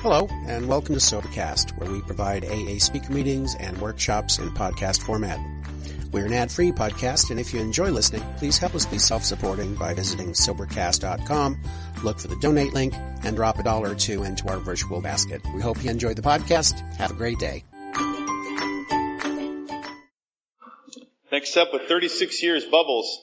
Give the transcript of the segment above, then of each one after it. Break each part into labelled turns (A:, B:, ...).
A: Hello, and welcome to Sobercast, where we provide AA speaker meetings and workshops in podcast format. We're an ad-free podcast, and if you enjoy listening, please help us be self-supporting by visiting Sobercast.com, look for the donate link, and drop $1 or $2 into our virtual basket. We hope you enjoyed the podcast. Have a great day.
B: Next up, with 36 years, Bubbles.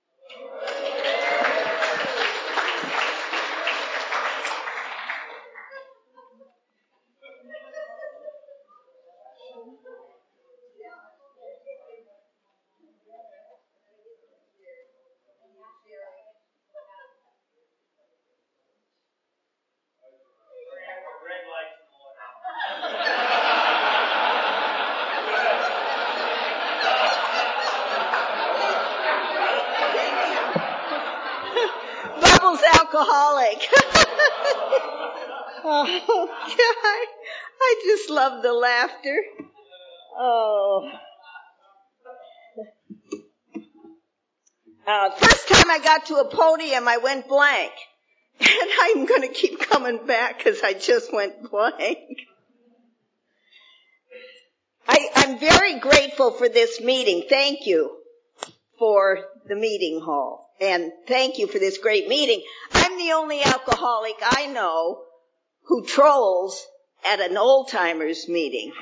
C: Alcoholic. Oh, God. I just love the laughter. Oh. First time I got to a podium, I went blank. And I'm going to keep coming back because I just went blank. I'm very grateful for this meeting. Thank you for the meeting hall. And thank you for this great meeting. I'm the only alcoholic I know who trolls at an old-timers meeting.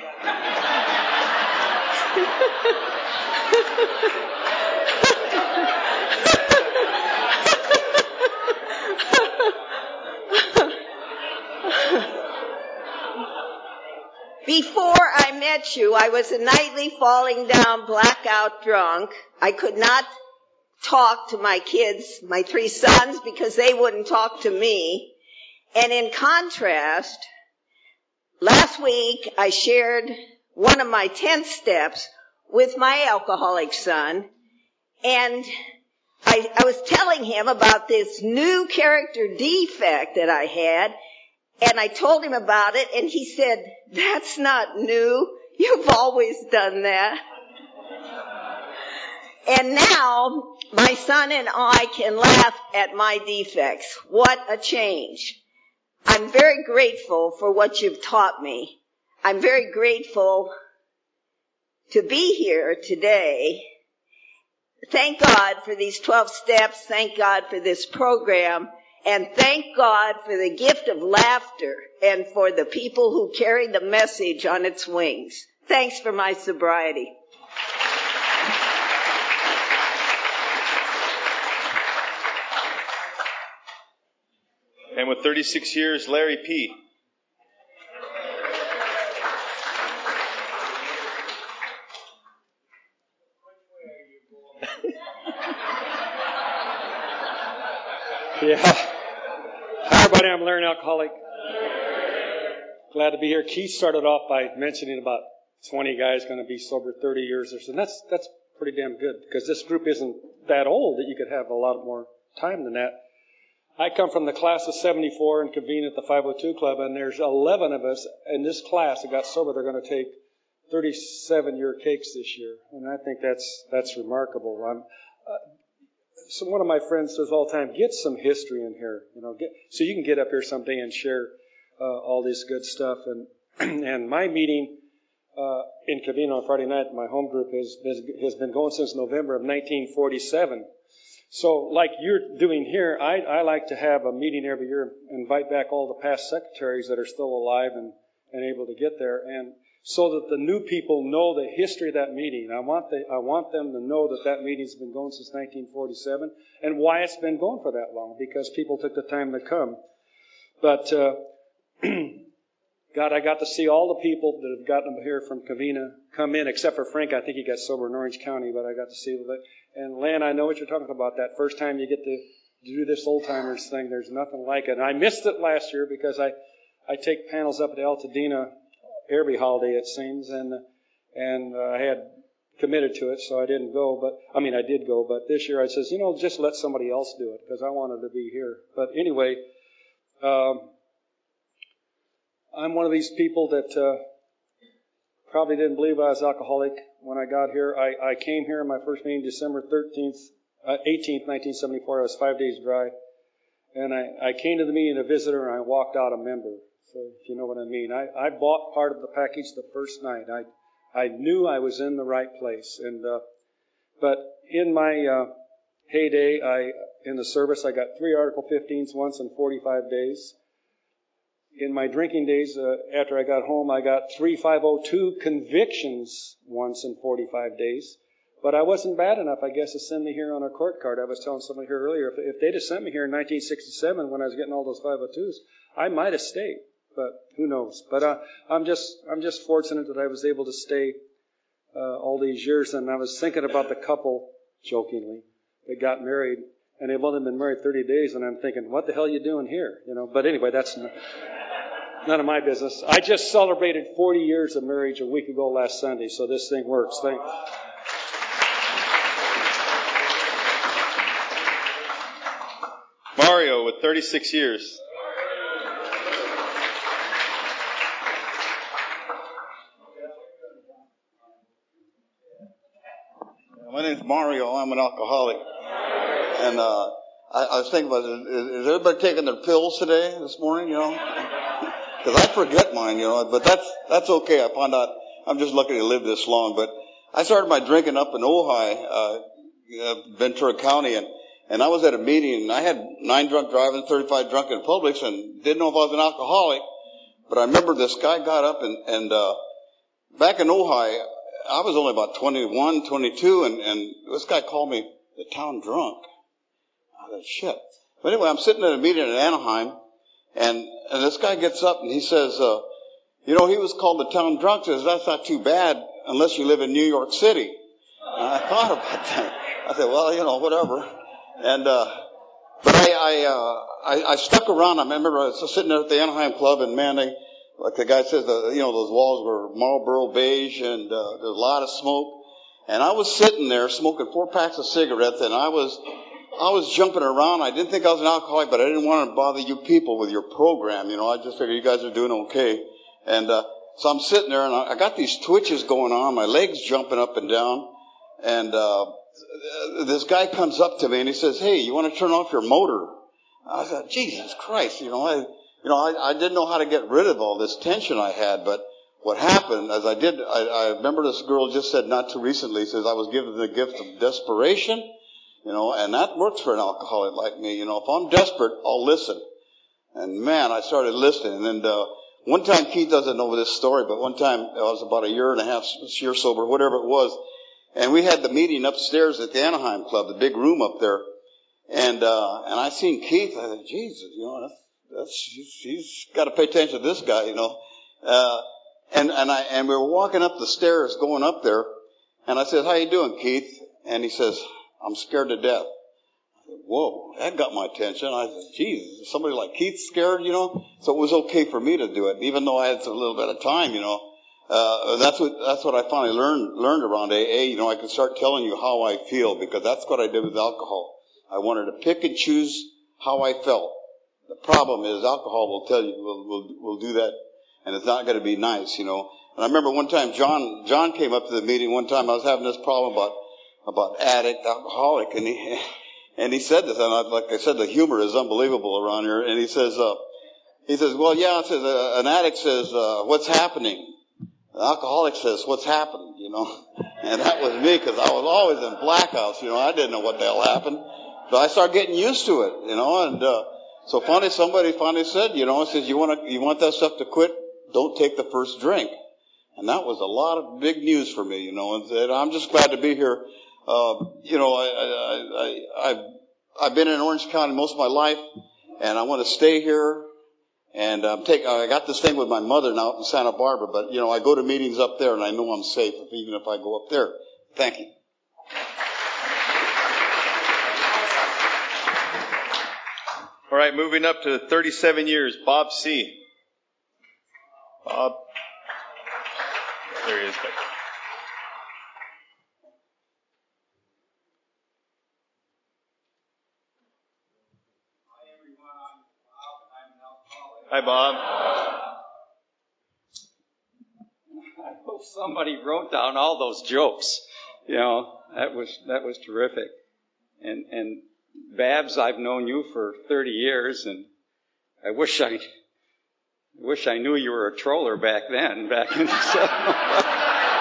C: Before I met you, I was a nightly falling down, blackout drunk. I could not talk to my kids, my 3 sons, because they wouldn't talk to me. And in contrast, last week I shared one of my 10 steps with my alcoholic son, and I was telling him about this new character defect that I had, and I told him about it, and he said, "That's not new. You've always done that." And now, my son and I can laugh at my defects. What a change. I'm very grateful for what you've taught me. I'm very grateful to be here today. Thank God for these 12 steps. Thank God for this program. And thank God for the gift of laughter and for the people who carry the message on its wings. Thanks for my sobriety.
B: And with 36 years, Larry P.
D: Yeah. Hi, everybody. I'm Larry, an alcoholic. Glad to be here. Keith started off by mentioning about 20 guys going to be sober 30 years or so. And that's pretty damn good because this group isn't that old that you could have a lot more time than that. I come from the class of 74 and convene at the 502 Club, and there's 11 of us in this class that got sober. They're going to take 37-year cakes this year, and I think that's remarkable. So one of my friends says all the time, get some history in here, so you can get up here someday and share all this good stuff. And my meeting in Covina on Friday night, my home group has been going since November of 1947. So like you're doing here, I like to have a meeting every year and invite back all the past secretaries that are still alive and able to get there, and so that the new people know the history of that meeting. I want them to know that meeting's been going since 1947 and why it's been going for that long, because people took the time to come. But God, I got to see all the people that have gotten here from Covina come in, except for Frank. I think he got sober in Orange County, but I got to see that. And Lan, I know what you're talking about. That first time you get to do this old timers thing, there's nothing like it. And I missed it last year because I take panels up at Altadena every holiday, it seems, and I had committed to it, so I didn't go. I did go, but this year I says, just let somebody else do it because I wanted to be here. But anyway, I'm one of these people that probably didn't believe I was alcoholic when I got here. I came here in my first meeting December 18th, 1974. I was 5 days dry. And I came to the meeting a visitor and I walked out a member. So if you know what I mean. I bought part of the package the first night. I knew I was in the right place. But in my heyday, in the service, I got 3 Article 15s once in 45 days. In my drinking days, after I got home, I got 3 502 convictions once in 45 days. But I wasn't bad enough, I guess, to send me here on a court card. I was telling somebody here earlier, if they'd have sent me here in 1967 when I was getting all those 502s, I might have stayed. But who knows? But I'm just fortunate that I was able to stay all these years. And I was thinking about the couple, jokingly, that got married, and they've only been married 30 days. And I'm thinking, what the hell are you doing here? You know. But anyway, that's none of my business. I just celebrated 40 years of marriage a week ago last Sunday, so this thing works. Thanks.
B: Mario with 36 years.
E: My name's Mario. I'm an alcoholic. And I was thinking about, is everybody taking their pills today, this morning, you know? Because I forget mine, you know, but that's okay. I found out I'm just lucky to live this long. But I started my drinking up in Ojai, Ventura County, and I was at a meeting, and I had 9 drunk driving, 35 drunk in Publix, and didn't know if I was an alcoholic. But I remember this guy got up, and back in Ojai, I was only about 21, 22, and this guy called me the town drunk. I thought, shit. But anyway, I'm sitting at a meeting in Anaheim, and this guy gets up and he says, you know, he was called the town drunk. Says, that's not too bad unless you live in New York City. And I thought about that. I said, well, you know, whatever. And, but I stuck around. I remember I was sitting there at the Anaheim Club, and man, like the guy says, you know, those walls were Marlboro beige, and there was a lot of smoke. And I was sitting there smoking 4 packs of cigarettes, and I was jumping around. I didn't think I was an alcoholic, but I didn't want to bother you people with your program. You know, I just figured you guys are doing okay. And so I'm sitting there, and I got these twitches going on, my legs jumping up and down. And this guy comes up to me, and he says, hey, you want to turn off your motor? I thought, Jesus Christ, I didn't know how to get rid of all this tension I had. But what happened, as I remember this girl just said not too recently, says I was given the gift of desperation. You know, and that works for an alcoholic like me. You know, if I'm desperate, I'll listen. And man, I started listening. And one time, Keith doesn't know this story, but one time I was about 1.5 years sober, whatever it was, and we had the meeting upstairs at the Anaheim Club, the big room up there. And I seen Keith. I thought, Jesus, you know, he's got to pay attention to this guy, you know. And we were walking up the stairs, going up there, and I said, how you doing, Keith? And he says, I'm scared to death. I said, whoa, that got my attention. I said, geez, is somebody like Keith scared, you know? So it was okay for me to do it, even though I had a little bit of time, you know. That's what I finally learned around AA. You know, I could start telling you how I feel, because that's what I did with alcohol. I wanted to pick and choose how I felt. The problem is alcohol will tell you, will do that, and it's not going to be nice, you know. And I remember one time John came up to the meeting one time. I was having this problem about addict, alcoholic, and he said this, and like I said, the humor is unbelievable around here. And he says, well, yeah, an addict says, what's happening? An alcoholic says, what's happened? You know, and that was me, because I was always in blackouts. You know, I didn't know what the hell happened, but I started getting used to it. You know, and so finally somebody said, you know, says, you want that stuff to quit? Don't take the first drink. And that was a lot of big news for me, you know, and I'm just glad to be here. You know, I've been in Orange County most of my life, and I want to stay here. And I got this thing with my mother now in Santa Barbara, but you know, I go to meetings up there, and I know I'm safe even if I go up there. Thank you.
B: All right, moving up to 37 years, Bob C. Bob. There he is. Hi, Bob.
F: I hope somebody wrote down all those jokes. You know, that was terrific. And Babs, I've known you for 30 years, and I wish wish I knew you were a troller back then, back in the 70s.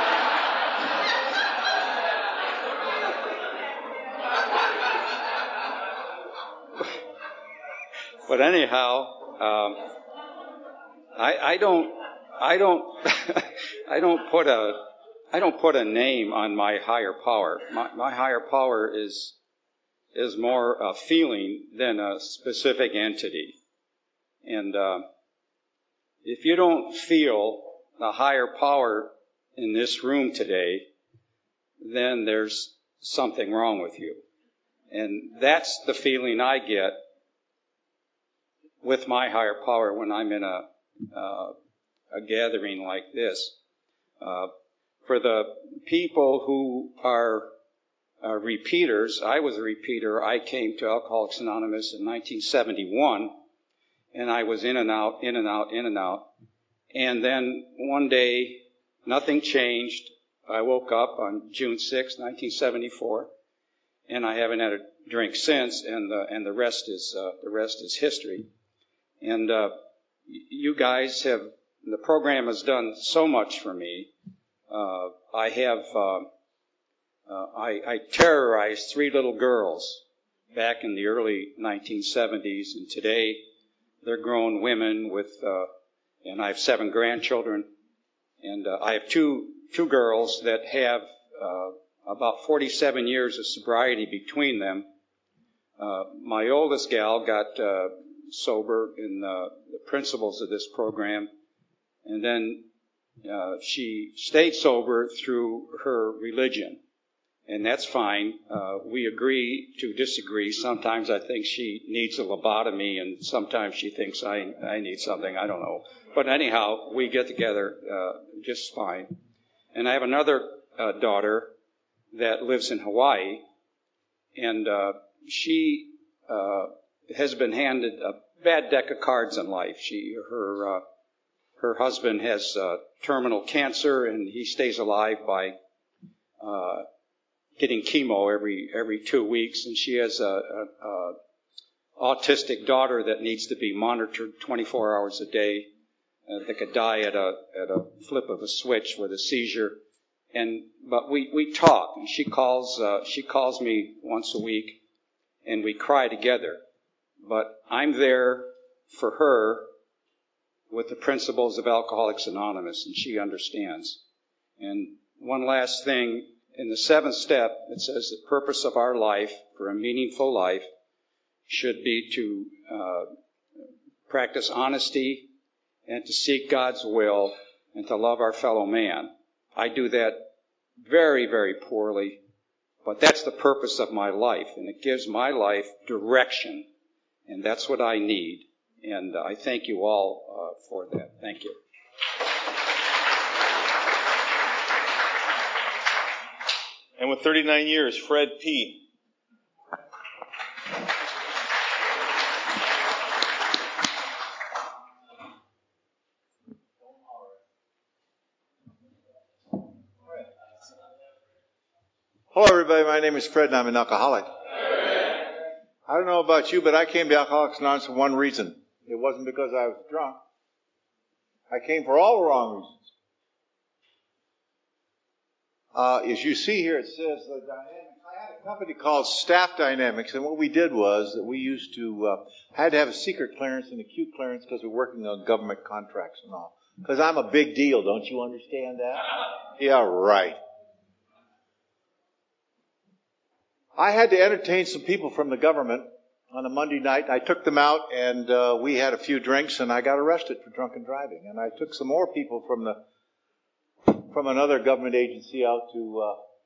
F: But anyhow, I don't put a name on my higher power. My higher power is more a feeling than a specific entity. And if you don't feel a higher power in this room today, then there's something wrong with you. And that's the feeling I get with my higher power when I'm in a gathering like this. For the people who are repeaters, I was a repeater. I came to Alcoholics Anonymous in 1971, and I was in and out, in and out, in and out. And then one day, nothing changed. I woke up on June 6, 1974, and I haven't had a drink since. And the rest is history. And you guys have, the program has done so much for me. I terrorized 3 little girls back in the early 1970s, and today they're grown women with, and I have 7 grandchildren, and I have two girls that have about 47 years of sobriety between them. My oldest gal got sober in the principles of this program, and then she stayed sober through her religion, and that's fine. We agree to disagree. Sometimes I think she needs a lobotomy, and sometimes she thinks I need something. I don't know. But anyhow, we get together just fine. And I have another daughter that lives in Hawaii, and she has been handed a bad deck of cards in life. Her husband has terminal cancer, and he stays alive by getting chemo every 2 weeks. And she has a autistic daughter that needs to be monitored 24 hours a day. That could die at a flip of a switch with a seizure. But we talk, and she calls me once a week, and we cry together. But I'm there for her with the principles of Alcoholics Anonymous, and she understands. And one last thing, in the 7th step, it says the purpose of our life for a meaningful life should be to practice honesty and to seek God's will and to love our fellow man. I do that very, very poorly, but that's the purpose of my life, and it gives my life direction, and that's what I need. And I thank you all for that. Thank you.
B: And with 39 years, Fred P.
G: Hello, everybody. My name is Fred, and I'm an alcoholic. I don't know about you, but I came to Alcoholics Anonymous for one reason. It wasn't because I was drunk. I came for all the wrong reasons. As you see here, it says the dynamics. I had a company called Staff Dynamics, and what we did was that we used to had to have a secret clearance and acute clearance because we're working on government contracts and all. Because I'm a big deal, don't you understand that? Yeah, right. I had to entertain some people from the government on a Monday night. I took them out, and we had a few drinks, and I got arrested for drunken driving. And I took some more people from another government agency out to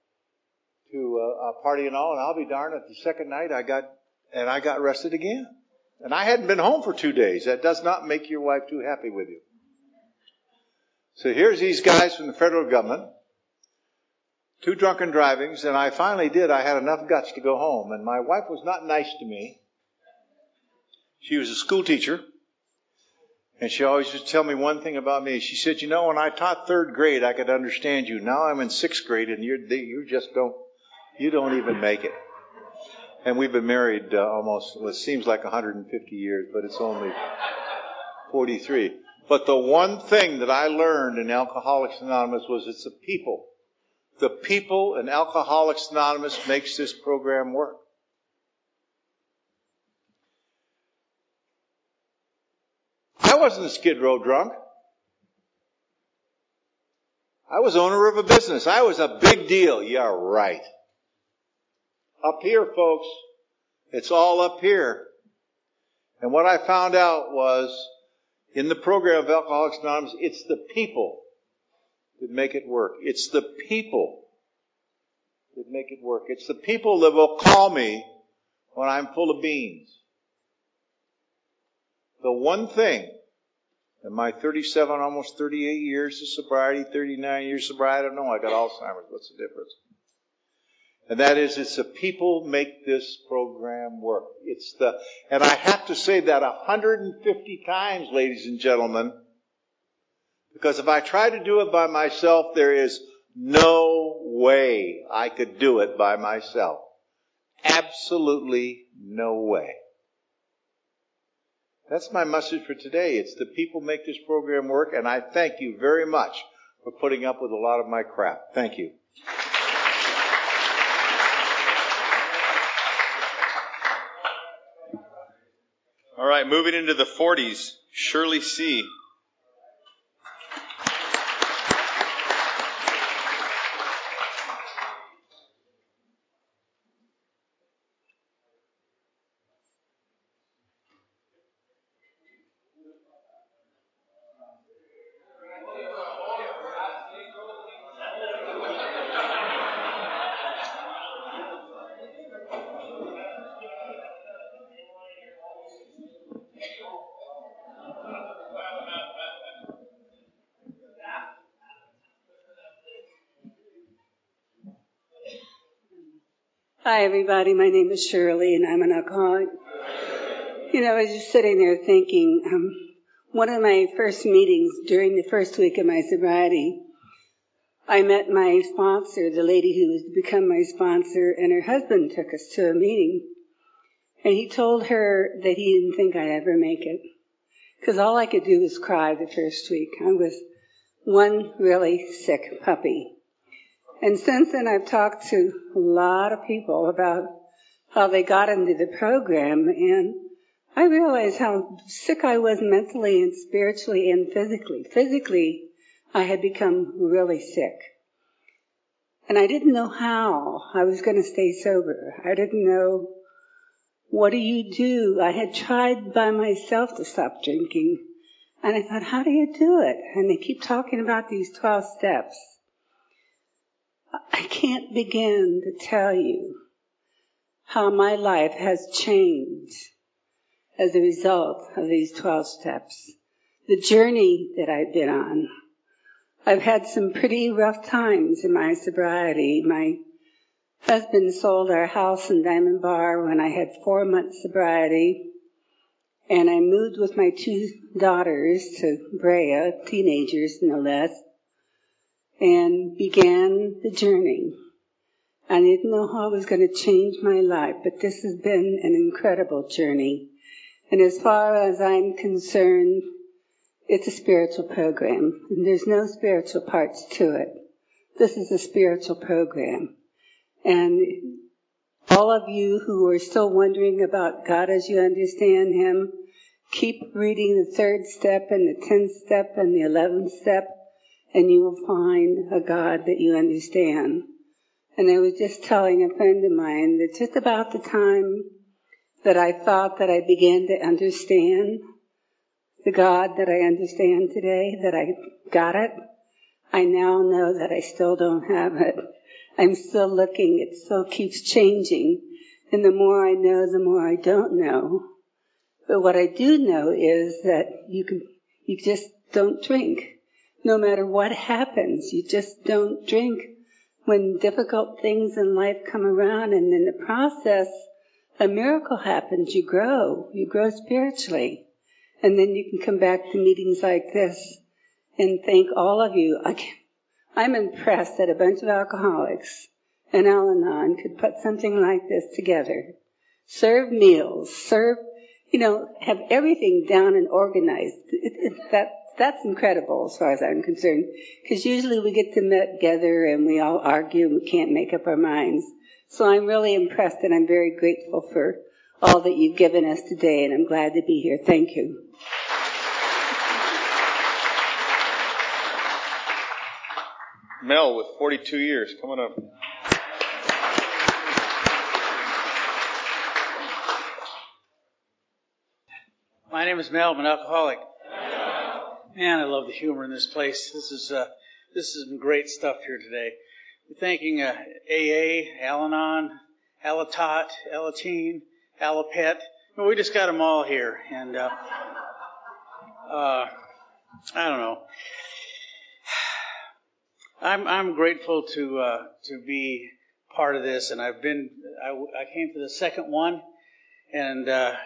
G: a party and all. And I'll be darned, at the second night I got arrested again. And I hadn't been home for 2 days. That does not make your wife too happy with you. So here's these guys from the federal government. 2 drunken drivings, and I finally did. I had enough guts to go home, and my wife was not nice to me. She was a school teacher, and she always used to tell me one thing about me. She said, when I taught 3rd grade, I could understand you. Now I'm in 6th grade, and you don't even make it. And we've been married almost, it seems like 150 years, but it's only 43. But the one thing that I learned in Alcoholics Anonymous was it's the people. The people in Alcoholics Anonymous makes this program work. I wasn't a Skid Row drunk. I was owner of a business. I was a big deal. Yeah, right. Up here, folks. It's all up here. And what I found out was, in the program of Alcoholics Anonymous, it's the people that make it work. It's the people that make it work. It's the people that will call me when I'm full of beans. The one thing in my 37, almost 38 years of sobriety, 39 years of sobriety, I don't know, I got Alzheimer's. What's the difference? And that is, it's the people make this program work. And I have to say that 150 times, ladies and gentlemen, because if I try to do it by myself, there is no way I could do it by myself. Absolutely no way. That's my message for today. It's the people make this program work, and I thank you very much for putting up with a lot of my crap. Thank you.
B: All right, moving into the 40s, Shirley C.
H: Hi, everybody. My name is Shirley, and I'm an alcoholic. I was just sitting there thinking, one of my first meetings during the first week of my sobriety, I met my sponsor, the lady who was to become my sponsor, and her husband took us to a meeting. And he told her that he didn't think I'd ever make it, because all I could do was cry the first week. I was one really sick puppy. And since then, I've talked to a lot of people about how they got into the program, and I realized how sick I was mentally and spiritually and physically. Physically, I had become really sick. And I didn't know how I was going to stay sober. I didn't know, what do you do? I had tried by myself to stop drinking. And I thought, how do you do it? And they keep talking about these 12 steps. I can't begin to tell you how my life has changed as a result of these 12 steps. The journey that I've been on. I've had some pretty rough times in my sobriety. My husband sold our house in Diamond Bar when I had 4 months sobriety. And I moved with my 2 daughters to Brea, teenagers no less, and began the journey. I didn't know how it was going to change my life, but this has been an incredible journey. And as far as I'm concerned, it's a spiritual program. And there's no spiritual parts to it. This is a spiritual program. And all of you who are still wondering about God as you understand Him, keep reading the 3rd step and the 10th step and the 11th step, and you will find a God that you understand. And I was just telling a friend of mine that just about the time that I thought that I began to understand the God that I understand today, that I got it, I now know that I still don't have it. I'm still looking. It still keeps changing. And the more I know, the more I don't know. But what I do know is that you just don't drink. No matter what happens, you just don't drink when difficult things in life come around, and in the process, a miracle happens. You grow spiritually. And then you can come back to meetings like this and thank all of you. I'm impressed that a bunch of alcoholics and Al-Anon could put something like this together. Serve meals, have everything down and organized. That That's incredible as far as I'm concerned, because usually we get together and we all argue and we can't make up our minds. So I'm really impressed and I'm very grateful for all that you've given us today, and I'm glad to be here. Thank you.
B: Mel with 42 years. Come on up.
I: My name is Mel. I'm an alcoholic. Man, I love the humor in this place. This is some great stuff here today. We're thanking AA, Al-Anon, Alatot, Alateen, Alapet. Well, we just got them all here, and I don't know. I'm grateful to be part of this, and I came to the second one, and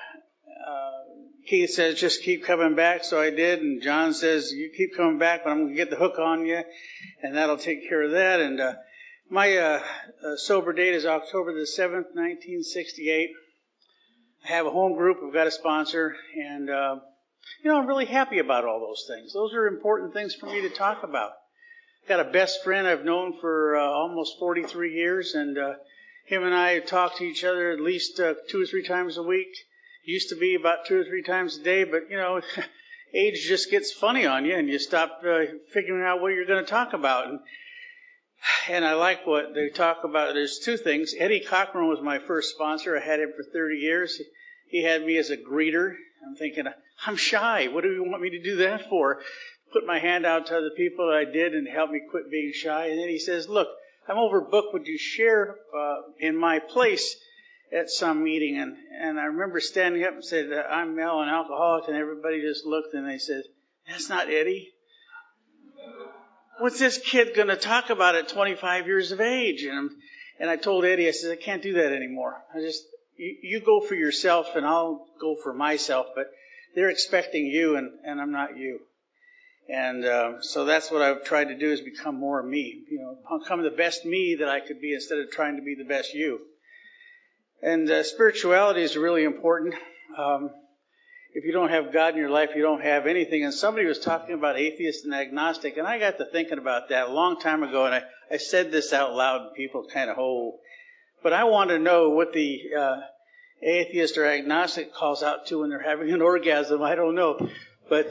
I: Keith says, just keep coming back, so I did, and John says, you keep coming back, but I'm going to get the hook on you, and that'll take care of that, and my sober date is October the 7th, 1968. I have a home group, I've got a sponsor, and, I'm really happy about all those things. Those are important things for me to talk about. Got a best friend I've known for almost 43 years, and him and I talk to each other at least 2 or 3 times a week. Used to be about 2 or 3 times a day, but, age just gets funny on you, and you stop figuring out what you're going to talk about. And I like what they talk about. There's 2 things. Eddie Cochran was my first sponsor. I had him for 30 years. He had me as a greeter. I'm thinking, I'm shy. What do you want me to do that for? Put my hand out to other people that I did and help me quit being shy. And then he says, look, I'm overbooked. Would you share in my place at some meeting? And I remember standing up and said, I'm Mel, an alcoholic, and everybody just looked and they said, that's not Eddie. What's this kid going to talk about at 25 years of age? And I told Eddie, I said, I can't do that anymore. You go for yourself and I'll go for myself, but they're expecting you and I'm not you. And so that's what I've tried to do, is become more me, become the best me that I could be instead of trying to be the best you. And spirituality is really important. If you don't have God in your life, you don't have anything. And somebody was talking about atheist and agnostic, and I got to thinking about that a long time ago, and I said this out loud, and people kind of, But I want to know what the atheist or agnostic calls out to when they're having an orgasm. I don't know. But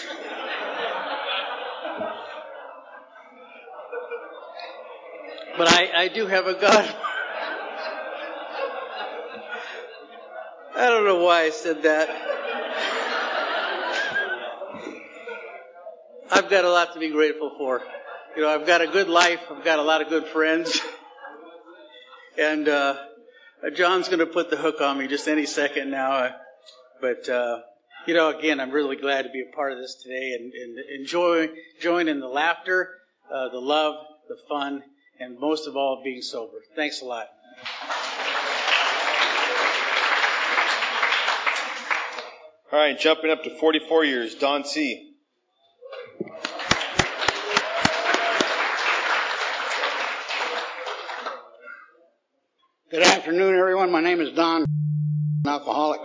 I: but I do have a God. I don't know why I said that. I've got a lot to be grateful for. I've got a good life. I've got a lot of good friends. And John's going to put the hook on me just any second now. But again, I'm really glad to be a part of this today and join in the laughter, the love, the fun, and most of all, being sober. Thanks a lot.
B: All right, jumping up to 44 years, Don C.
J: Good afternoon, everyone. My name is Don, an alcoholic.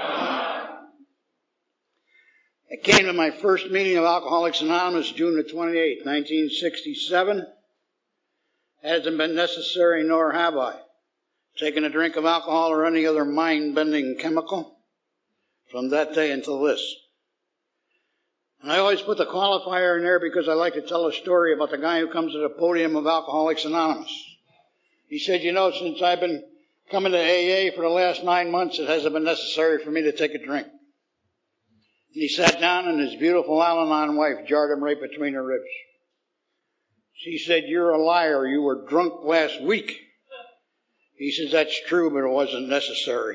J: I came to my first meeting of Alcoholics Anonymous June the 28th, 1967. Hasn't been necessary, nor have I taken a drink of alcohol or any other mind-bending chemical from that day until this. And I always put the qualifier in there because I like to tell a story about the guy who comes to the podium of Alcoholics Anonymous. He said, since I've been coming to AA for the last 9 months, it hasn't been necessary for me to take a drink. And he sat down and his beautiful Al-Anon wife jarred him right between her ribs. She said, you're a liar. You were drunk last week. He says, that's true, but it wasn't necessary.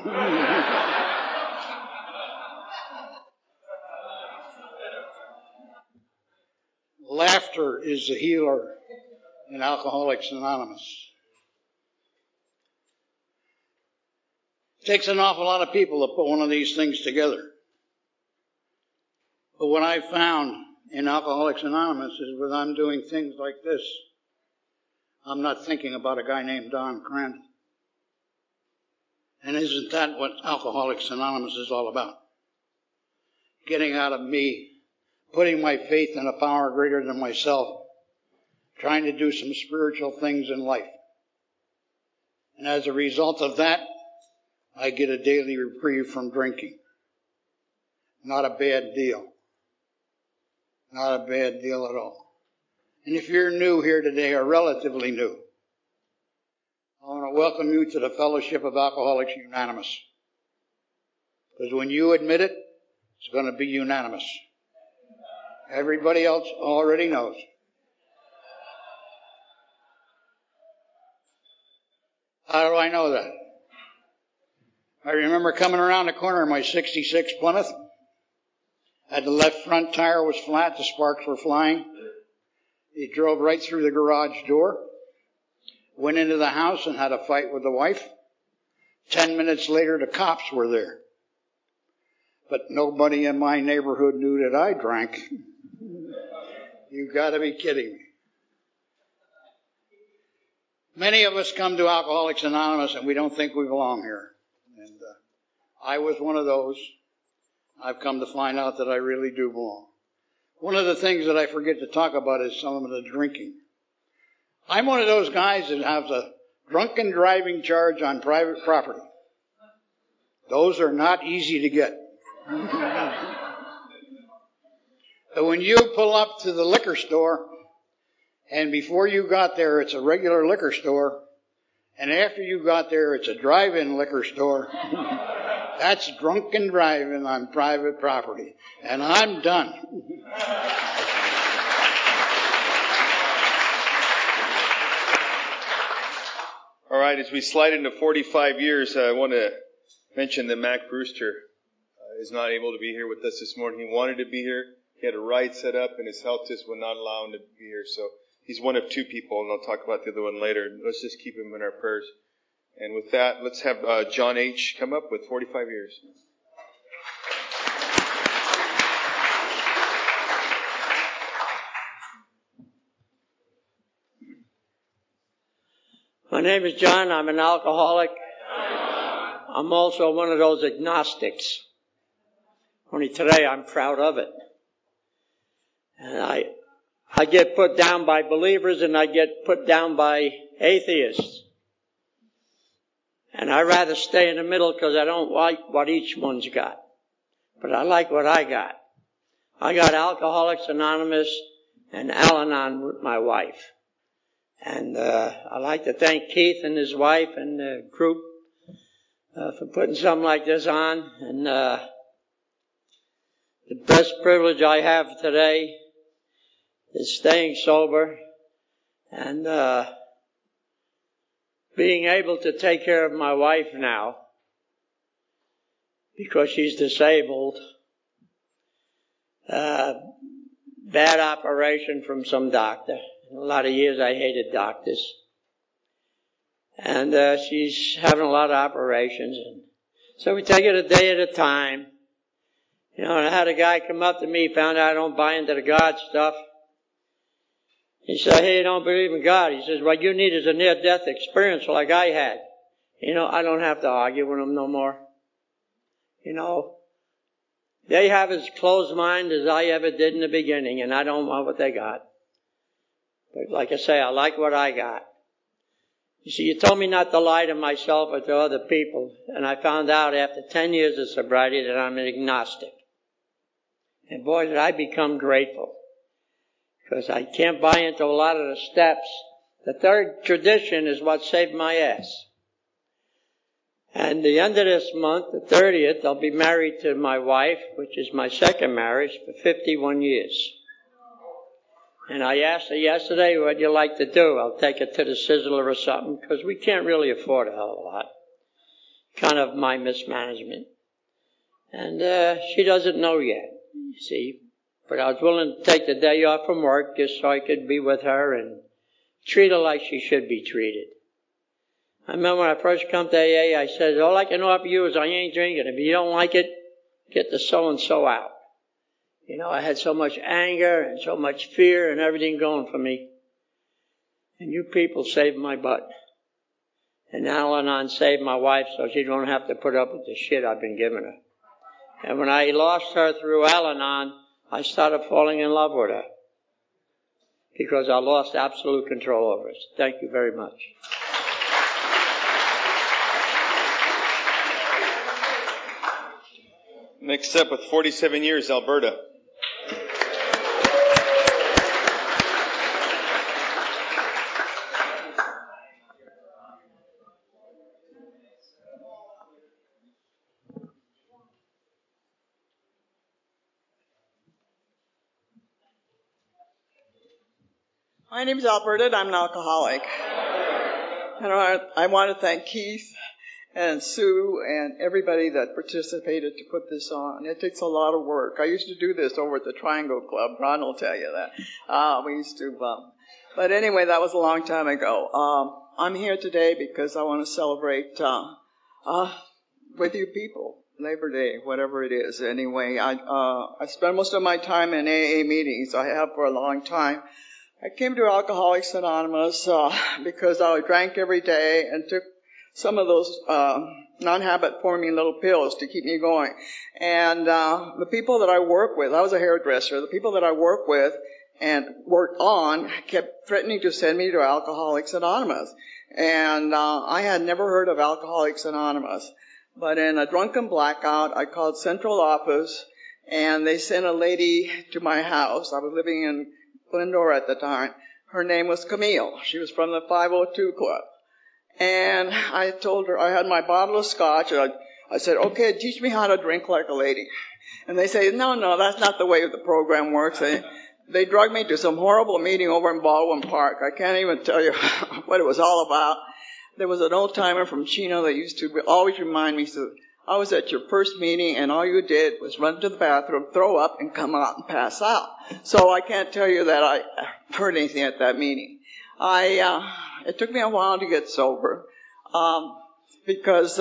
J: Laughter is the healer in Alcoholics Anonymous. It takes an awful lot of people to put one of these things together. But what I found in Alcoholics Anonymous is when I'm doing things like this, I'm not thinking about a guy named Don Crandall. And isn't that what Alcoholics Anonymous is all about? Getting out of me, putting my faith in a power greater than myself, trying to do some spiritual things in life. And as a result of that, I get a daily reprieve from drinking. Not a bad deal. Not a bad deal at all. And if you're new here today, or relatively new, I want to welcome you to the Fellowship of Alcoholics Unanimous. Because when you admit it, it's going to be unanimous. Everybody else already knows. How do I know that? I remember coming around the corner of my 66 Plymouth. Had the left front tire was flat, the sparks were flying. He drove right through the garage door, went into the house and had a fight with the wife. 10 minutes later, the cops were there. But nobody in my neighborhood knew that I drank. You gotta be kidding me. Many of us come to Alcoholics Anonymous and we don't think we belong here. And I was one of those. I've come to find out that I really do belong. One of the things that I forget to talk about is some of the drinking. I'm one of those guys that has a drunken driving charge on private property. Those are not easy to get. But when you pull up to the liquor store, and before you got there, it's a regular liquor store, and after you got there, it's a drive-in liquor store, that's drunken driving on private property. And I'm done.
B: All right, as we slide into 45 years, I want to mention that Mac Brewster is not able to be here with us this morning. He wanted to be here. He had a ride set up, and his health just would not allow him to be here. So he's one of two people, and I'll talk about the other one later. Let's just keep him in our prayers. And with that, let's have John H. come up with 45 years.
K: My name is John. I'm an alcoholic. I'm also one of those agnostics. Only today I'm proud of it. And I get put down by believers and I get put down by atheists. And I rather stay in the middle because I don't like what each one's got. But I like what I got. I got Alcoholics Anonymous and Al-Anon with my wife. And I'd like to thank Keith and his wife and the group for putting something like this on. And the best privilege I have today is staying sober and being able to take care of my wife now because she's disabled. Bad operation from some doctor. In a lot of years I hated doctors. And she's having a lot of operations. And so we take it a day at a time. You know, and I had a guy come up to me, found out I don't buy into the God stuff. He said, hey, you don't believe in God. He says, what you need is a near-death experience like I had. You know, I don't have to argue with them no more. You know, they have as closed mind as I ever did in the beginning, and I don't want what they got. But like I say, I like what I got. You see, you told me not to lie to myself or to other people, and I found out after 10 years of sobriety that I'm an agnostic. And boy, did I become grateful. Because I can't buy into a lot of the steps. The third tradition is what saved my ass. And the end of this month, the 30th, I'll be married to my wife, which is my second marriage, for 51 years. And I asked her yesterday, what'd you like to do? I'll take her to the Sizzler or something, because we can't really afford a hell of a lot. Kind of my mismanagement. And she doesn't know yet, you see. But I was willing to take the day off from work just so I could be with her and treat her like she should be treated. I remember when I first come to AA, I said, all I can offer you is I ain't drinking. If you don't like it, get the so-and-so out. You know, I had so much anger and so much fear and everything going for me. And you people saved my butt. And Al-Anon saved my wife so she don't have to put up with the shit I've been giving her. And when I lost her through Al-Anon, I started falling in love with her because I lost absolute control over it. Thank you very much.
B: Next up with 47 years, Alberta.
L: My name is Alberta, and I'm an alcoholic. And I want to thank Keith and Sue and everybody that participated to put this on. It takes a lot of work. I used to do this over at the Triangle Club. Ron will tell you that. We used to, but anyway, that was a long time ago. I'm here today because I want to celebrate with you people. Labor Day, whatever it is. Anyway, I spend most of my time in AA meetings. I have for a long time. I came to Alcoholics Anonymous because I drank every day and took some of those non-habit forming little pills to keep me going. And the people that I work with, I was a hairdresser, the people that I work with and worked on kept threatening to send me to Alcoholics Anonymous. And I had never heard of Alcoholics Anonymous. But in a drunken blackout, I called central office, and they sent a lady to my house. I was living in Glendora at the time. Her name was Camille. She was from the 502 Club. And I told her, I had my bottle of scotch, and I said, okay, teach me how to drink like a lady. And they say, no, that's not the way the program works. They drugged me to some horrible meeting over in Baldwin Park. I can't even tell you what it was all about. There was an old-timer from Chino that used to always remind me, so I was at your first meeting, and all you did was run to the bathroom, throw up, and come out and pass out. So I can't tell you that I heard anything at that meeting. It took me a while to get sober, because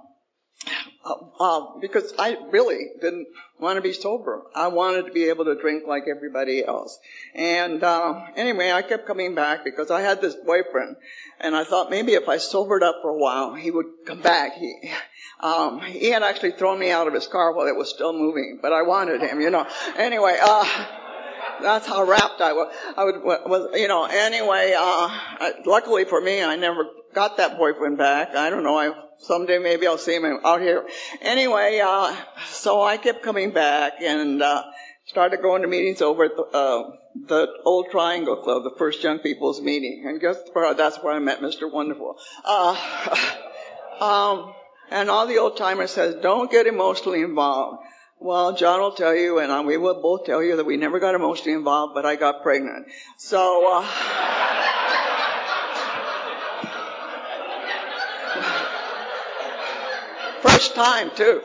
L: I really didn't want to be sober. I wanted to be able to drink like everybody else. And anyway, I kept coming back because I had this boyfriend, and I thought maybe if I sobered up for a while, he would come back. He had actually thrown me out of his car while it was still moving, but I wanted him, Anyway, that's how rapt I was. Anyway, luckily for me, I never got that boyfriend back. I don't know. Someday maybe I'll see him out here. Anyway, so I kept coming back and started going to meetings over at the old Triangle Club, the first young people's meeting. And that's where I met Mr. Wonderful. And all the old timers says, don't get emotionally involved. Well, John will tell you, and we will both tell you that we never got emotionally involved, but I got pregnant. So, first time, too.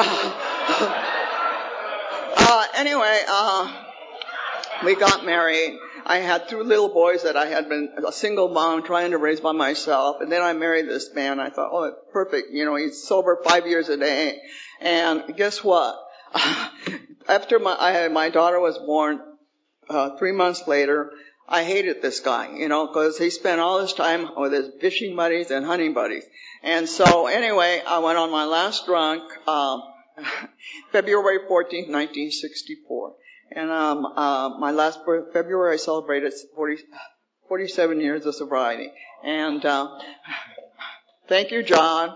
L: Anyway, we got married. I had 2 little boys that I had been a single mom trying to raise by myself. And then I married this man. I thought, oh, perfect. He's sober 5 years a day. And guess what? After my daughter was born, 3 months later, I hated this guy, because he spent all his time with his fishing buddies and hunting buddies. And so anyway, I went on my last drunk, February 14th, 1964. And my last February, I celebrated 47 years of sobriety. And thank you, John.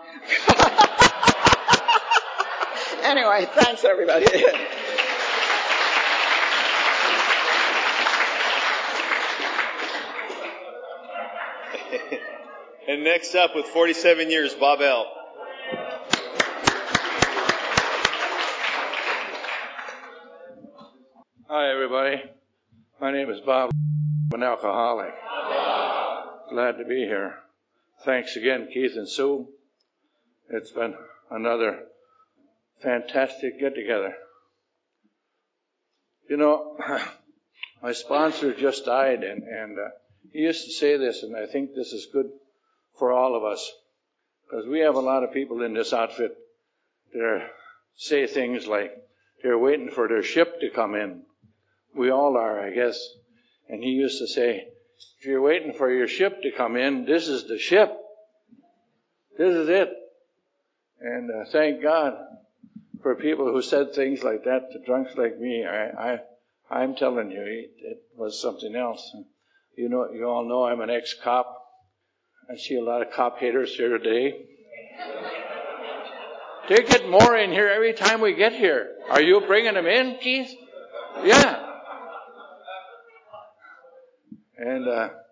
L: Anyway, thanks, everybody.
B: And next up with 47 years, Bob L.
M: Hi, everybody. My name is Bob. I'm an alcoholic. Glad to be here. Thanks again, Keith and Sue. It's been another fantastic get-together. My sponsor just died, and he used to say this, and I think this is good for all of us, because we have a lot of people in this outfit that say things like they're waiting for their ship to come in. We all are, I guess. And he used to say, if you're waiting for your ship to come in, this is the ship. This is it. And thank God for people who said things like that to drunks like me. I'm telling you, it was something else. You all know I'm an ex-cop. I see a lot of cop haters here today. They get more in here every time we get here. Are you bringing them in, Keith? Yeah. And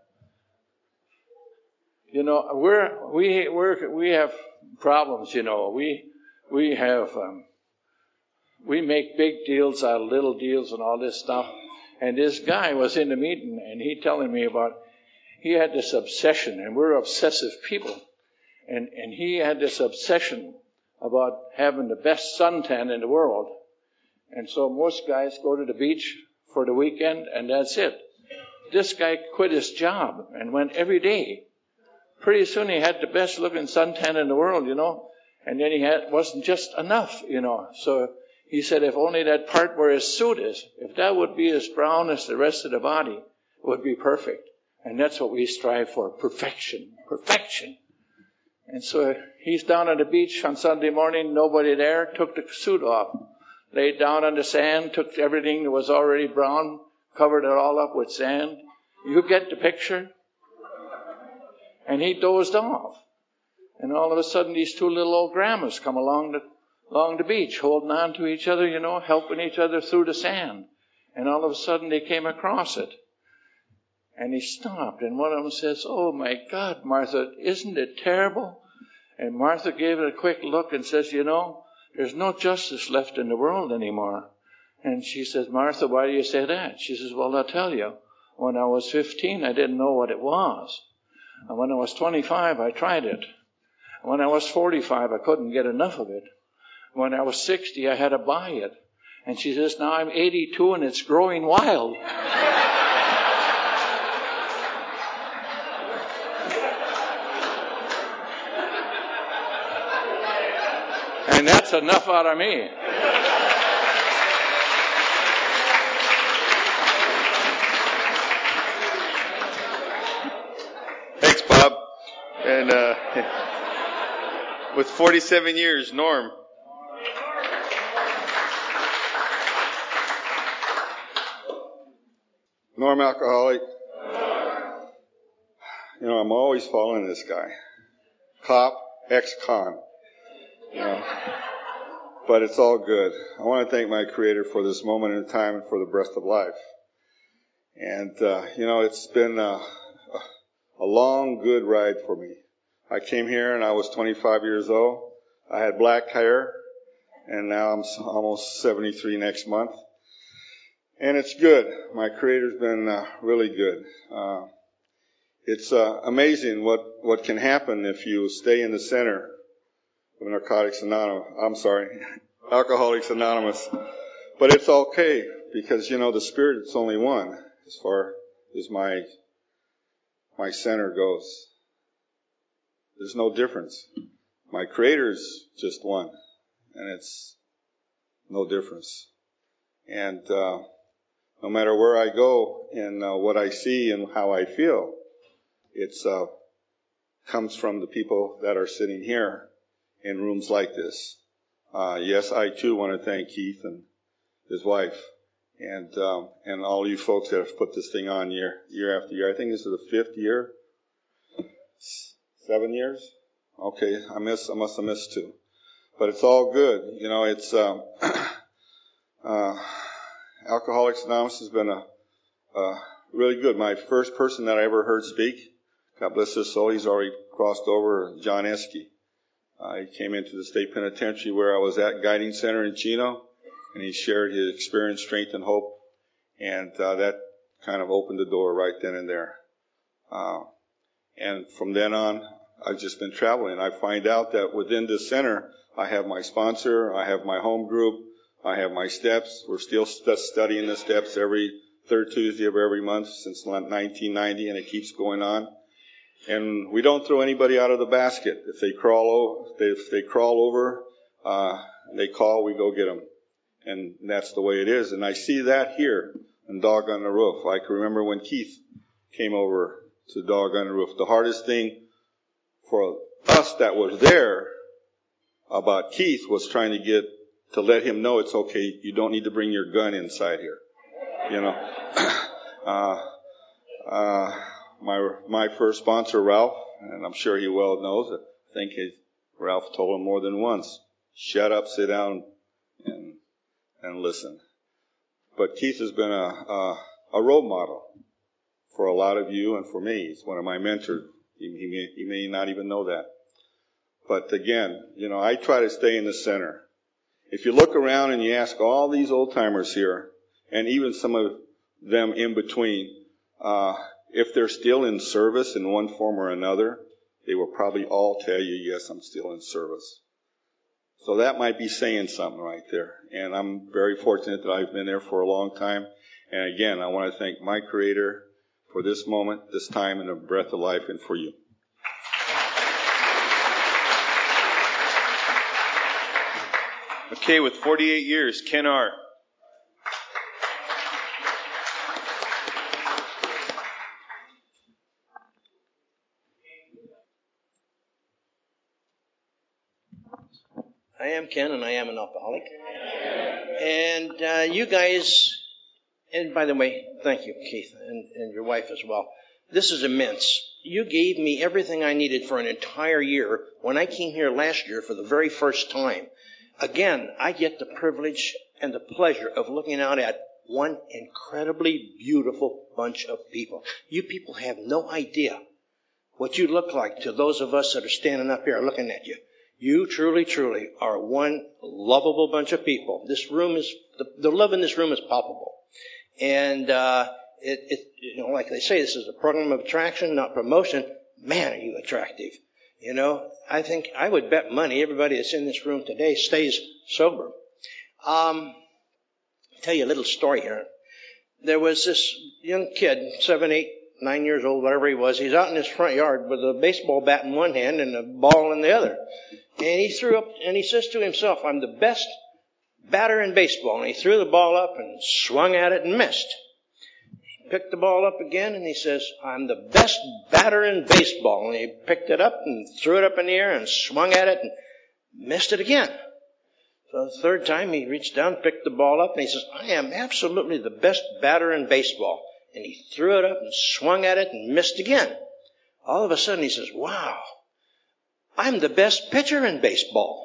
M: we have problems. We make big deals out of little deals and all this stuff. And this guy was in the meeting, and he telling me about he had this obsession, and we're obsessive people, and he had this obsession about having the best suntan in the world. And so most guys go to the beach for the weekend, and that's it. This guy quit his job and went every day. Pretty soon he had the best looking suntan in the world, and then wasn't just enough, So he said if only that part where his suit is, if that would be as brown as the rest of the body, it would be perfect. And that's what we strive for, perfection, perfection. And so he's down on the beach on Sunday morning, nobody there, took the suit off, laid down on the sand, took everything that was already brown, covered it all up with sand. You get the picture? And he dozed off. And all of a sudden these two little old grandmas come along the beach, holding on to each other, helping each other through the sand. And all of a sudden they came across it. And he stopped, and one of them says, "Oh my God, Martha, isn't it terrible?" And Martha gave it a quick look and says, "There's no justice left in the world anymore." And she says, "Martha, why do you say that?" She says, "Well, I'll tell you. When I was 15, I didn't know what it was. And when I was 25, I tried it. When I was 45, I couldn't get enough of it. When I was 60, I had to buy it." And she says, "Now I'm 82 and it's growing wild." And that's enough out of me.
B: Thanks, Bob. And with 47 years, Norm.
N: Norm, alcoholic. I'm always following this guy. Cop, ex-con. But it's all good. I want to thank my Creator for this moment in time and for the breath of life. And, it's been a long, good ride for me. I came here and I was 25 years old. I had black hair, and now I'm almost 73 next month. And it's good. My Creator's been really good. It's amazing what can happen if you stay in the center of Alcoholics Anonymous. But it's okay because, the Spirit is only one as far as my center goes. There's no difference. My Creator's just one, and it's no difference. And no matter where I go and what I see and how I feel, it's comes from the people that are sitting here in rooms like this. Yes, I too want to thank Keith and his wife and all you folks that have put this thing on year after year. I think this is the 5th year. 7 years? Okay, I must have missed 2. But it's all good. It's Alcoholics Anonymous has been a really good. My first person that I ever heard speak, God bless his soul, he's already crossed over, John Esky. He came into the state penitentiary where I was at, Guiding Center in Chino, and he shared his experience, strength, and hope. And that kind of opened the door right then and there. And from then on, I've just been traveling. I find out that within this center, I have my sponsor, I have my home group, I have my steps. We're still studying the steps every third Tuesday of every month since 1990, and it keeps going on. And we don't throw anybody out of the basket. If they crawl over, they call, we go get them. And that's the way it is. And I see that here in Dog on the Roof. I can remember when Keith came over to Dog on the Roof. The hardest thing for us that was there about Keith was trying to let him know it's okay. You don't need to bring your gun inside here. you know. My first sponsor, Ralph, and I'm sure he well knows it. I think Ralph told him more than once, shut up, sit down, and listen. But Keith has been a role model for a lot of you and for me. He's one of my mentors. He may not even know that. But again, you know, I try to stay in the center. If you look around and you ask all these old timers here, and even some of them in between, if they're still in service in one form or another, they will probably all tell you, yes, I'm still in service. So that might be saying something right there. And I'm very fortunate that I've been there for a long time. And again, I want to thank my Creator for this moment, this time, and the breath of life, and for you.
B: Okay, with 48 years, Ken R.
O: I am Ken, and I am an alcoholic. And you guys, and by the way, thank you, Keith, and your wife as well. This is immense. You gave me everything I needed for an entire year when I came here last year for the very first time. Again, I get the privilege and the pleasure of looking out at one incredibly beautiful bunch of people. You people have no idea what you look like to those of us that are standing up here looking at you. You truly, truly are one lovable bunch of people. This room is, the love in this room is palpable. And, you know, like they say, this is a program of attraction, not promotion. Man, are you attractive. You know, I think I would bet money everybody that's in this room today stays sober. I'll tell you a little story here. There was this young kid, 7, 8, 9 years old, whatever he was. He's out in his front yard with a baseball bat in one hand and a ball in the other. And he threw up, and he says to himself, I'm the best batter in baseball. And he threw the ball up and swung at it and missed. He picked the ball up again, and he says, I'm the best batter in baseball. And he picked it up and threw it up in the air and swung at it and missed it again. So the third time he reached down, picked the ball up, and he says, I am absolutely the best batter in baseball. And he threw it up and swung at it and missed again. All of a sudden he says, wow, I'm the best pitcher in baseball.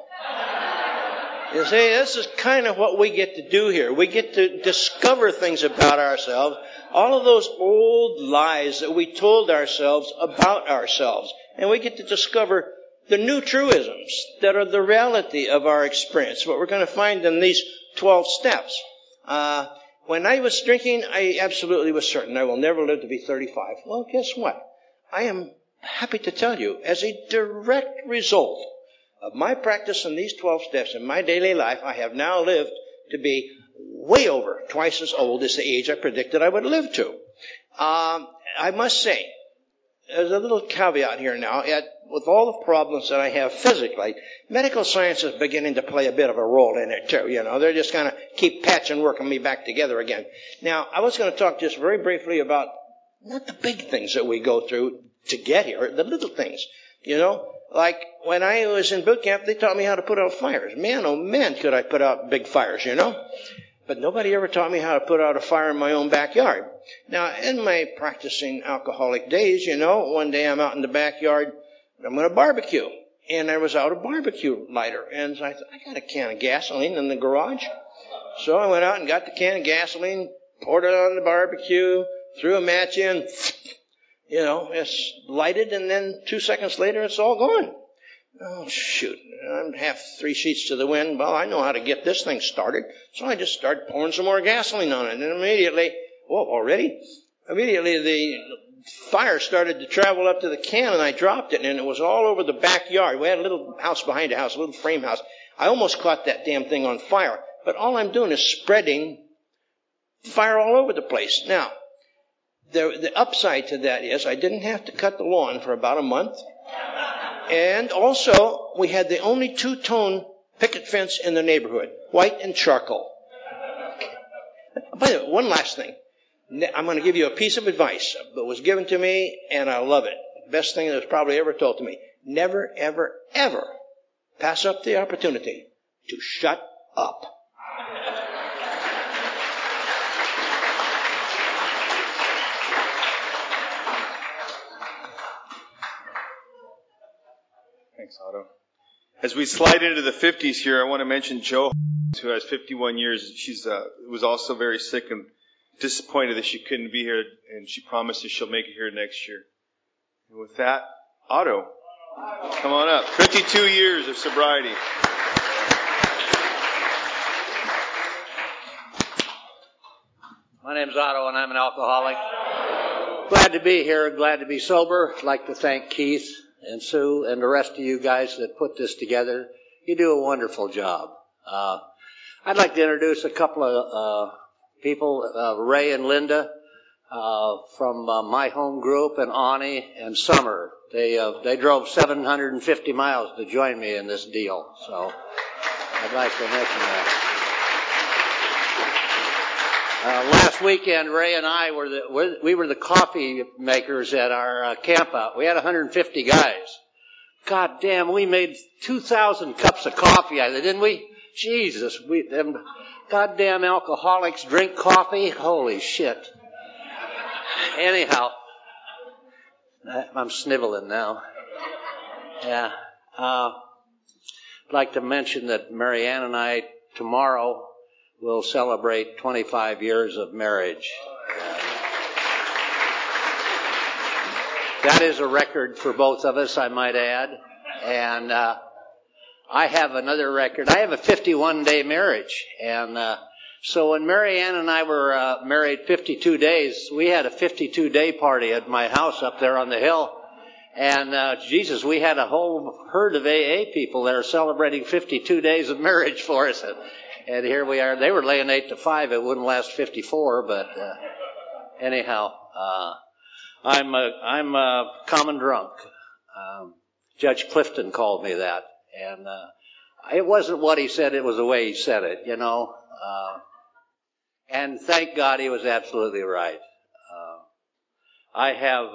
O: You see, this is kind of what we get to do here. We get to discover things about ourselves, all of those old lies that we told ourselves about ourselves. And we get to discover the new truisms that are the reality of our experience, what we're going to find in these 12 steps. When I was drinking, I absolutely was certain I will never live to be 35. Well, guess what? I am happy to tell you, as a direct result of my practice in these 12 steps in my daily life, I have now lived to be way over twice as old as the age I predicted I would live to. I must say, there's a little caveat here now. With all the problems that I have physically, medical science is beginning to play a bit of a role in it too. You know, they're just kind of keep patching, working me back together again. Now, I was going to talk just very briefly about not the big things that we go through to get here, the little things. You know, like when I was in boot camp, they taught me how to put out fires. Man, oh man, could I put out big fires, you know? But nobody ever taught me how to put out a fire in my own backyard. Now, in my practicing alcoholic days, you know, one day I'm out in the backyard, I'm going to barbecue. And there was out a barbecue lighter. And so I thought, I got a can of gasoline in the garage. So I went out and got the can of gasoline, poured it on the barbecue, threw a match in, you know, it's lighted, and then 2 seconds later it's all gone. Oh, shoot. I'm half 3 sheets to the wind. Well, I know how to get this thing started. So I just started pouring some more gasoline on it. And immediately, immediately the fire started to travel up to the can, and I dropped it, and it was all over the backyard. We had a little house behind the house, a little frame house. I almost caught that damn thing on fire. But all I'm doing is spreading fire all over the place. Now, the upside to that is I didn't have to cut the lawn for about a month. And also, we had the only two-tone picket fence in the neighborhood, white and charcoal. By the way, one last thing. I'm going to give you a piece of advice that was given to me, and I love it. Best thing that was probably ever told to me. Never, ever, ever pass up the opportunity to shut up.
B: Thanks, Otto. As we slide into the 50s here, I want to mention Jo, who has 51 years. She's was also very sick and disappointed that she couldn't be here, and she promises she'll make it here next year. And with that, Otto, come on up. 52 years of sobriety.
P: My name's Otto, and I'm an alcoholic. Glad to be here, glad to be sober. I'd like to thank Keith and Sue and the rest of you guys that put this together. You do a wonderful job. I'd like to introduce a couple of people, Ray and Linda from my home group, and Ani and Summer. They drove 750 miles to join me in this deal, so I'd like to mention that. Last weekend, Ray and I were the coffee makers at our camp out. We had 150 guys. God damn, we made 2,000 cups of coffee, didn't we? Jesus, them goddamn alcoholics drink coffee? Holy shit. Anyhow, I'm sniveling now. Yeah. I'd like to mention that Marianne and I tomorrow will celebrate 25 years of marriage. That is a record for both of us, I might add. And I have another record. I have a 51-day marriage. And so when Marianne and I were married 52 days, we had a 52-day party at my house up there on the hill. And Jesus, we had a whole herd of AA people there celebrating 52 days of marriage for us. And here we are. They were laying 8 to 5. It wouldn't last 54, but anyhow, I'm a common drunk. Judge Clifton called me that, and it wasn't what he said; it was the way he said it, you know. And thank God he was absolutely right. I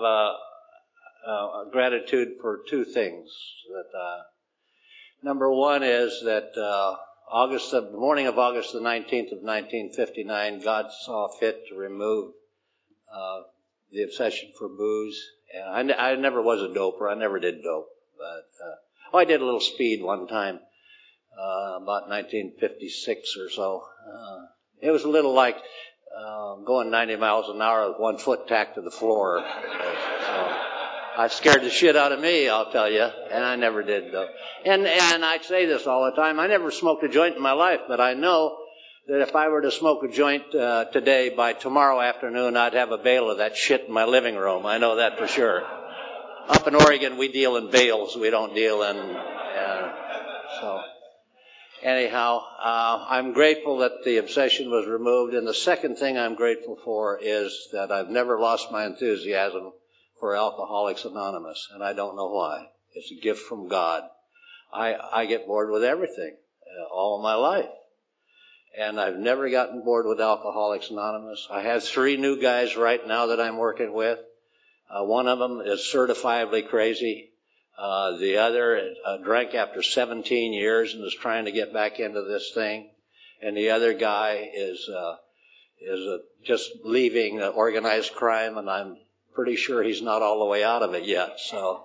P: have gratitude for two things. That number one is that the morning of August the 19th of 1959, God saw fit to remove the obsession for booze. And I never was a doper. I never did dope. But I did a little speed one time, about 1956 or so. It was a little like going 90 miles an hour with one foot tacked to the floor. So I scared the shit out of me, I'll tell you, and I never did though. And I say this all the time. I never smoked a joint in my life, but I know that if I were to smoke a joint today, by tomorrow afternoon, I'd have a bale of that shit in my living room. I know that for sure. Up in Oregon, we deal in bales. We don't deal in. So anyhow, I'm grateful that the obsession was removed. And the second thing I'm grateful for is that I've never lost my enthusiasm for Alcoholics Anonymous, and I don't know why. It's a gift from God. I get bored with everything all my life, and I've never gotten bored with Alcoholics Anonymous. I have 3 new guys right now that I'm working with. One of them is certifiably crazy. The other drank after 17 years and is trying to get back into this thing, and the other guy is just leaving organized crime, and I'm pretty sure he's not all the way out of it yet. So,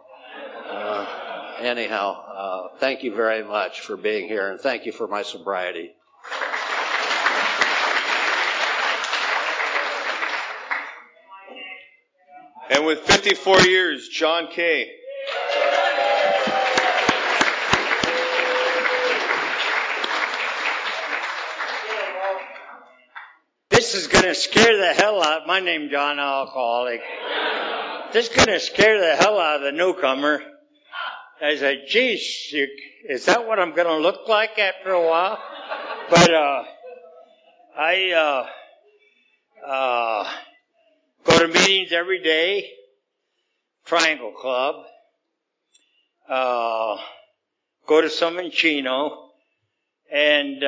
P: anyhow, thank you very much for being here, and thank you for my sobriety.
B: And with 54 years, John Kay.
Q: This is going to scare the hell out. My name's John Alcoholic. This is going to scare the hell out of the newcomer. I said, geez, is that what I'm going to look like after a while? But I go to meetings every day, Triangle Club, go to some in Chino, and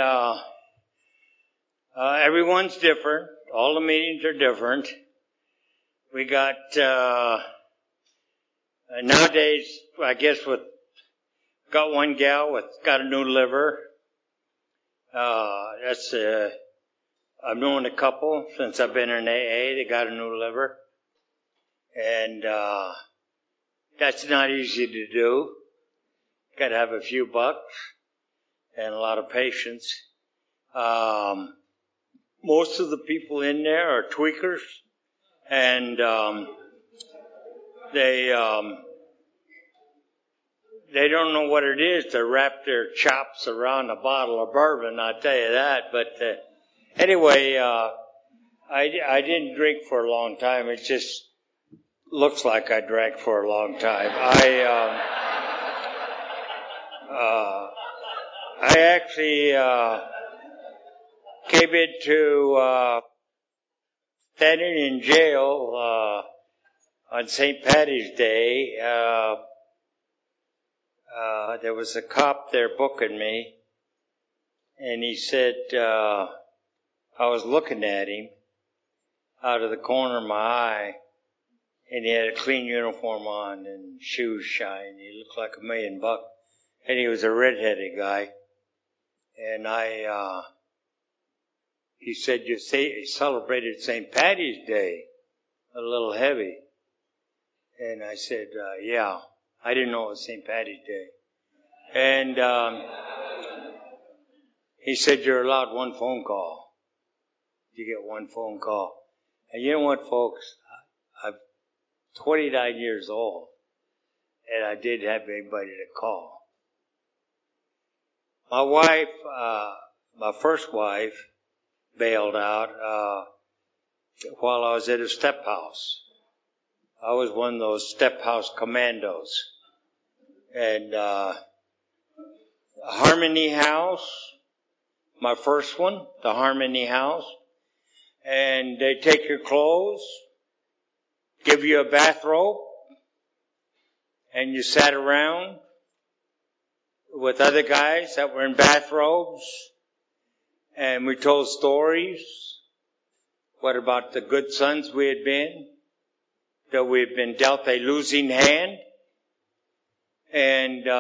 Q: everyone's different. All the meetings are different. We got, nowadays, I guess got one gal got a new liver. I've known a couple since I've been in AA. They got a new liver. And that's not easy to do. got to have a few bucks and a lot of patience. Most of the people in there are tweakers, and they don't know what it is to wrap their chops around a bottle of bourbon, I'll tell you that. But anyway, I didn't drink for a long time. It just looks like I drank for a long time. I actually came into standing in jail on St. Paddy's Day. There was a cop there booking me, and he said I was looking at him out of the corner of my eye, and he had a clean uniform on and shoes shine. He looked like $1 million, and he was a redheaded guy. And he said, you celebrated St. Paddy's Day, a little heavy. And I said, yeah. I didn't know it was St. Paddy's Day. And he said, you're allowed one phone call. You get one phone call. And you know what, folks? I'm 29 years old, and I didn't have anybody to call. My wife, my first wife, bailed out while I was at a step house. I was one of those step house commandos. And Harmony House, my first one, the Harmony House. And they take your clothes, give you a bathrobe, and you sat around with other guys that were in bathrobes, and we told stories. What about the good sons we had been? That we had been dealt a losing hand. And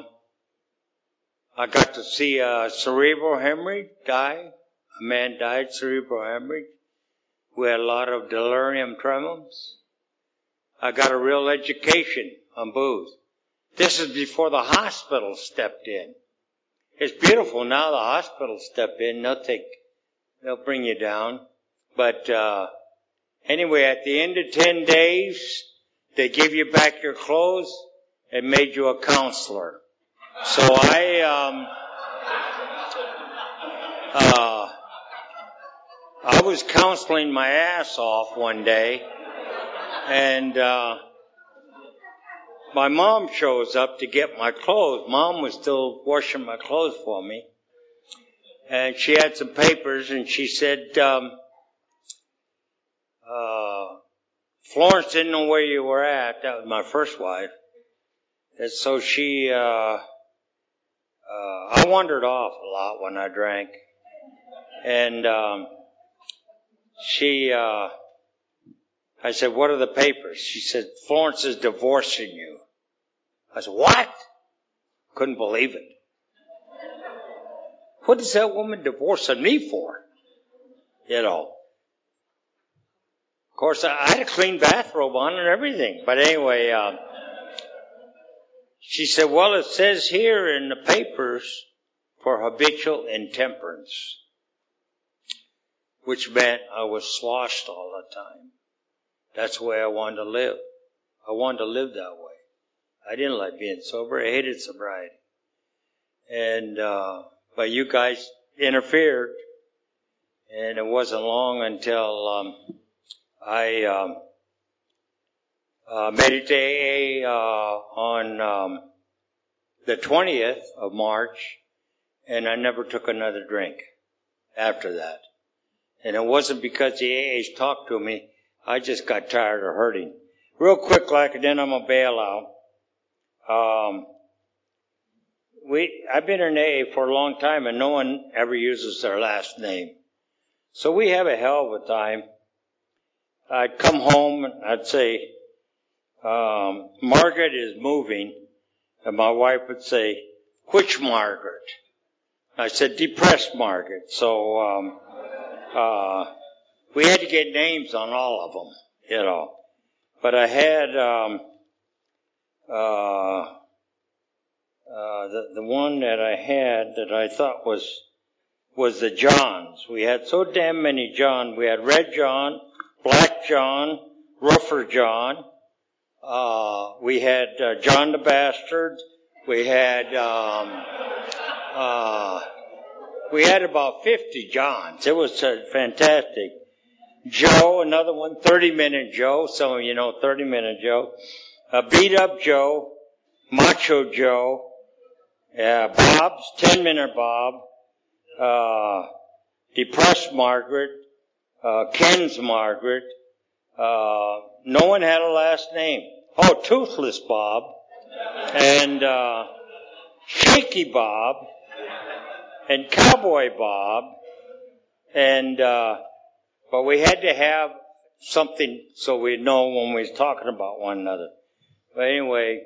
Q: I got to see a cerebral hemorrhage die. A man died, cerebral hemorrhage. We had a lot of delirium tremens. I got a real education on booze. This is before the hospital stepped in. It's beautiful now the hospital step in. They'll bring you down. But anyway, at the end of 10 days, they give you back your clothes and made you a counselor. So I was counseling my ass off one day, and my mom shows up to get my clothes. Mom was still washing my clothes for me, and she had some papers, and she said, Florence didn't know where you were at. That was my first wife. And so I wandered off a lot when I drank. And I said, what are the papers? She said, Florence is divorcing you. I said, what? Couldn't believe it. What is that woman divorcing me for? You know. Of course, I had a clean bathrobe on and everything. But anyway, she said, well, it says here in the papers for habitual intemperance, which meant I was sloshed all the time. That's the way I wanted to live. I wanted to live that way. I didn't like being sober. I hated sobriety. And, but you guys interfered. And it wasn't long until, I, made it to AA, on, the 20th of March. And I never took another drink after that. And it wasn't because the AAs talked to me. I just got tired of hurting. Real quick, like, and then I'm gonna bail out. I've been in AA for a long time, and no one ever uses their last name. So we have a hell of a time. I'd come home and I'd say, Margaret is moving, and my wife would say, which Margaret? I said, depressed Margaret. So we had to get names on all of them, you know. But I had the one that I had that I thought was the Johns. We had so damn many John. We had Red John, Black John, Rougher John. We had John the Bastard. We had about 50 Johns. It was fantastic. Joe, another one, 30-Minute Joe. Some of you know 30-Minute Joe. Beat Up Joe, Macho Joe, Bob's, 10-Minute Bob, Depressed Margaret, Ken's Margaret. No one had a last name. Oh, Toothless Bob, and Shaky Bob, and Cowboy Bob, and but we had to have something so we'd know when we was talking about one another. But anyway,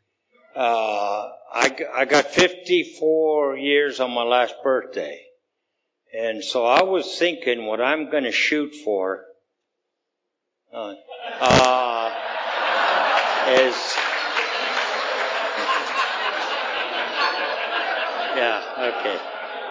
Q: I got 54 years on my last birthday. And so I was thinking what I'm going to shoot for is... Yeah, okay.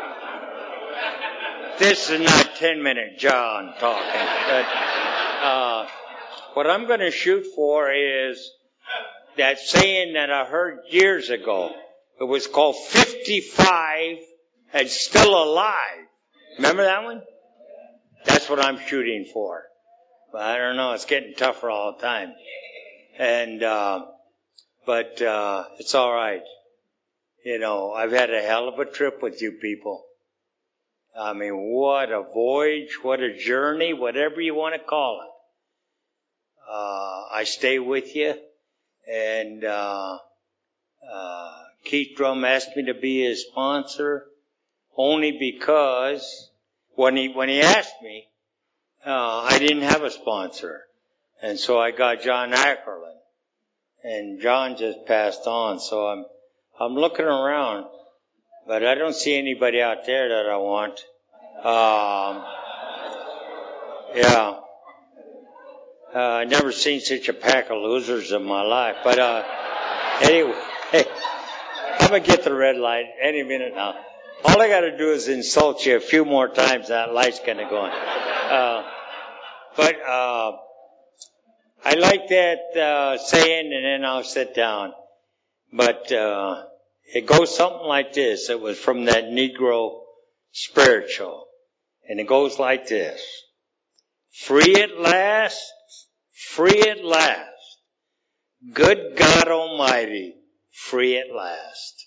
Q: This is not 10-Minute John talking, but what I'm going to shoot for is that saying that I heard years ago. It was called 55 and Still Alive. Remember that one? That's what I'm shooting for. But I don't know, it's getting tougher all the time. And, but it's all right. You know, I've had a hell of a trip with you people. I mean, what a voyage, what a journey, whatever you want to call it. I stay with you, and Keith Drum asked me to be his sponsor only because when he asked me, I didn't have a sponsor, and so I got John Ackerland, and John just passed on. So I'm looking around, but I don't see anybody out there that I want. Yeah. I never seen such a pack of losers in my life. But anyway, I'm going to get the red light any minute now. All I got to do is insult you a few more times, that light's going to go on. But I like that saying, and then I'll sit down. But it goes something like this. It was from that Negro spiritual. And it goes like this. Free at last, free at last. Good God Almighty, free at last.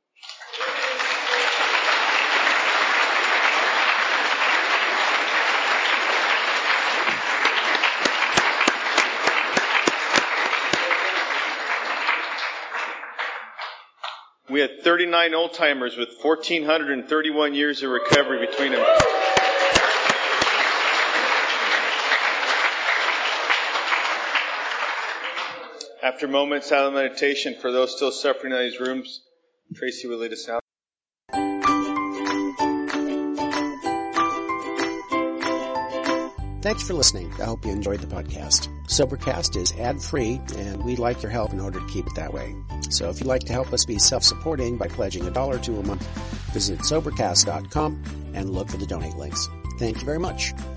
B: We had 39 old-timers with 1,431 years of recovery between them. After moments of meditation, for those still suffering in these rooms, Tracy will lead us out.
A: Thanks for listening. I hope you enjoyed the podcast. Sobercast is ad-free, and we'd like your help in order to keep it that way. So if you'd like to help us be self-supporting by pledging $1 or $2 a month, visit Sobercast.com and look for the donate links. Thank you very much.